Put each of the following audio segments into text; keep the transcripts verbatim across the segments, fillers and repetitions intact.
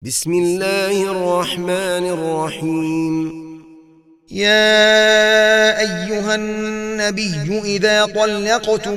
بسم الله الرحمن الرحيم. يا أيها النبي إذا طلقتم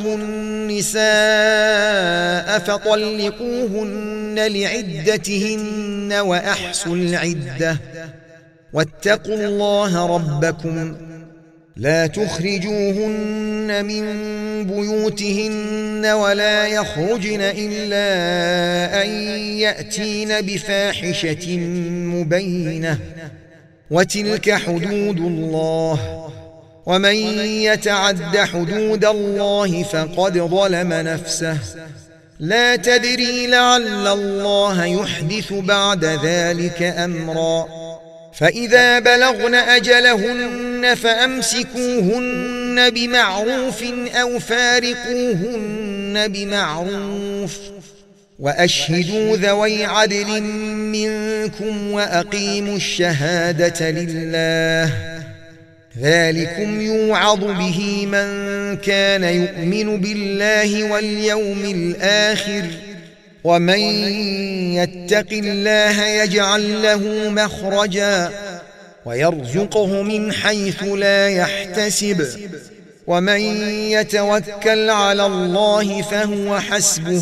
النساء فطلقوهن لعدتهن وأحصوا العدة واتقوا الله ربكم لا تخرجوهن من بيوتهن ولا يخرجن إلا أن يأتين بفاحشة مبينة وتلك حدود الله ومن يتعد حدود الله فقد ظلم نفسه لا تدري لعل الله يحدث بعد ذلك أمرا فإذا بلغن أجلهن فأمسكوهن بمعروف أو فارقوهن بمعروف وأشهدوا ذوي عدل منكم وأقيموا الشهادة لله ذلكم يوعظ به من كان يؤمن بالله واليوم الآخر ومن يتق الله يجعل له مخرجا ويرزقه من حيث لا يحتسب ومن يتوكل على الله فهو حسبه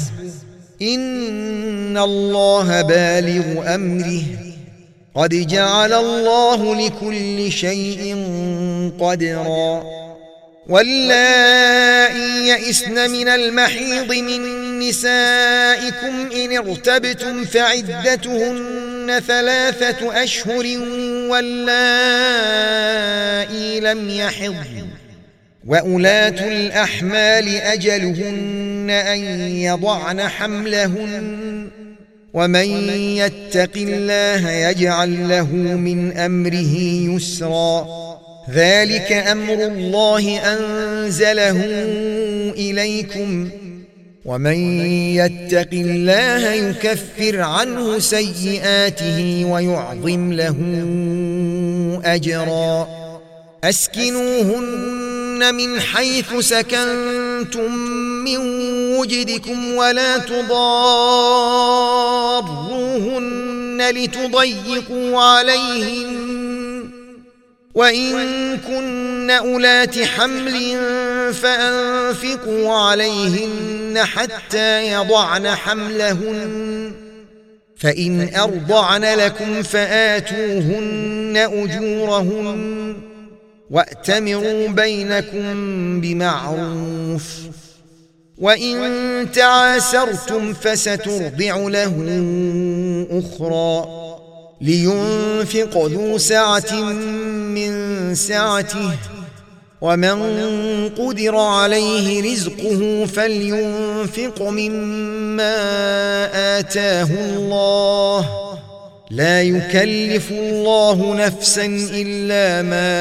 إن الله بالغ أمره قد جعل الله لكل شيء قدرا واللائي يئسن من المحيض من نسائكم إن ارتبتم فعدتهن ثلاثة أشهر واللائي لم يحضن وأولاة الأحمال أجلهن أن يضعن حملهن ومن يتق الله يجعل له من أمره يسرا ذلك أمر الله أنزله إليكم ومن يتق الله يكفر عنه سيئاته ويعظم له أجرا أسكنوهن من حيث سكنتم من وجدكم ولا تضاروهن لتضيقوا عليهن وإن كن أولات حمل فأنفقوا عليهن حتى يضعن حملهن فإن أرضعن لكم فآتوهن أجورهن وأتمروا بينكم بمعروف وإن تعاسرتم فسترضع له أخرى لينفق ذو سعة من سعته ومن قدر عليه رزقه فلينفق مما آتاه الله لا يكلف الله نفسا إلا ما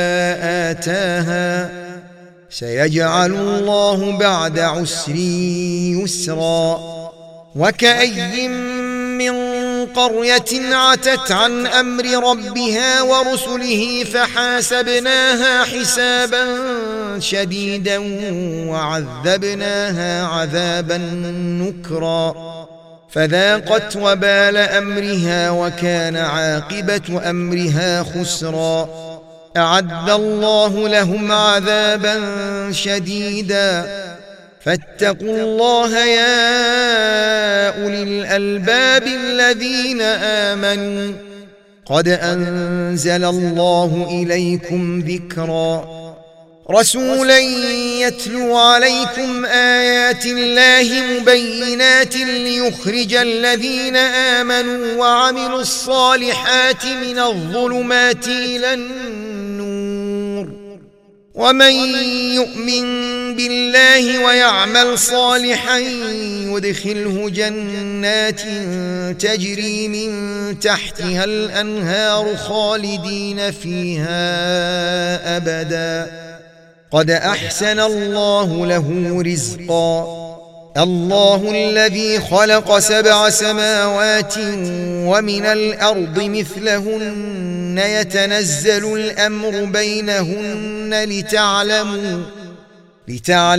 آتاها سيجعل الله بعد عسر يسرا وكأي من قرية عتت عن أمر ربها ورسله فحاسبناها حسابا شديدا وعذبناها عذابا نكرا فذاقت وبال أمرها وكان عاقبة أمرها خسرا أعد الله لهم عذابا شديدا فاتقوا الله يا أولي الألباب الذين آمنوا قد أنزل الله إليكم ذكرا رسولا يتلو عليكم آيات الله مبينات ليخرج الذين آمنوا وعملوا الصالحات من الظلمات إلى النور ومن يؤمن بالله ويعمل صالحا يدخله جنات تجري من تحتها الأنهار خالدين فيها أبدا قد أحسن الله له رزقا الله الذي خلق سبع سماوات ومن الأرض مثلهن يتنزل الأمر بينهن لتعلموا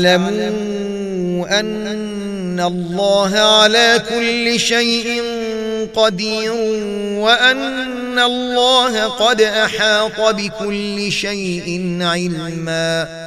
لتعلموا أن الله على كل شيء قدير وأن الله قد أحاط بكل شيء علما.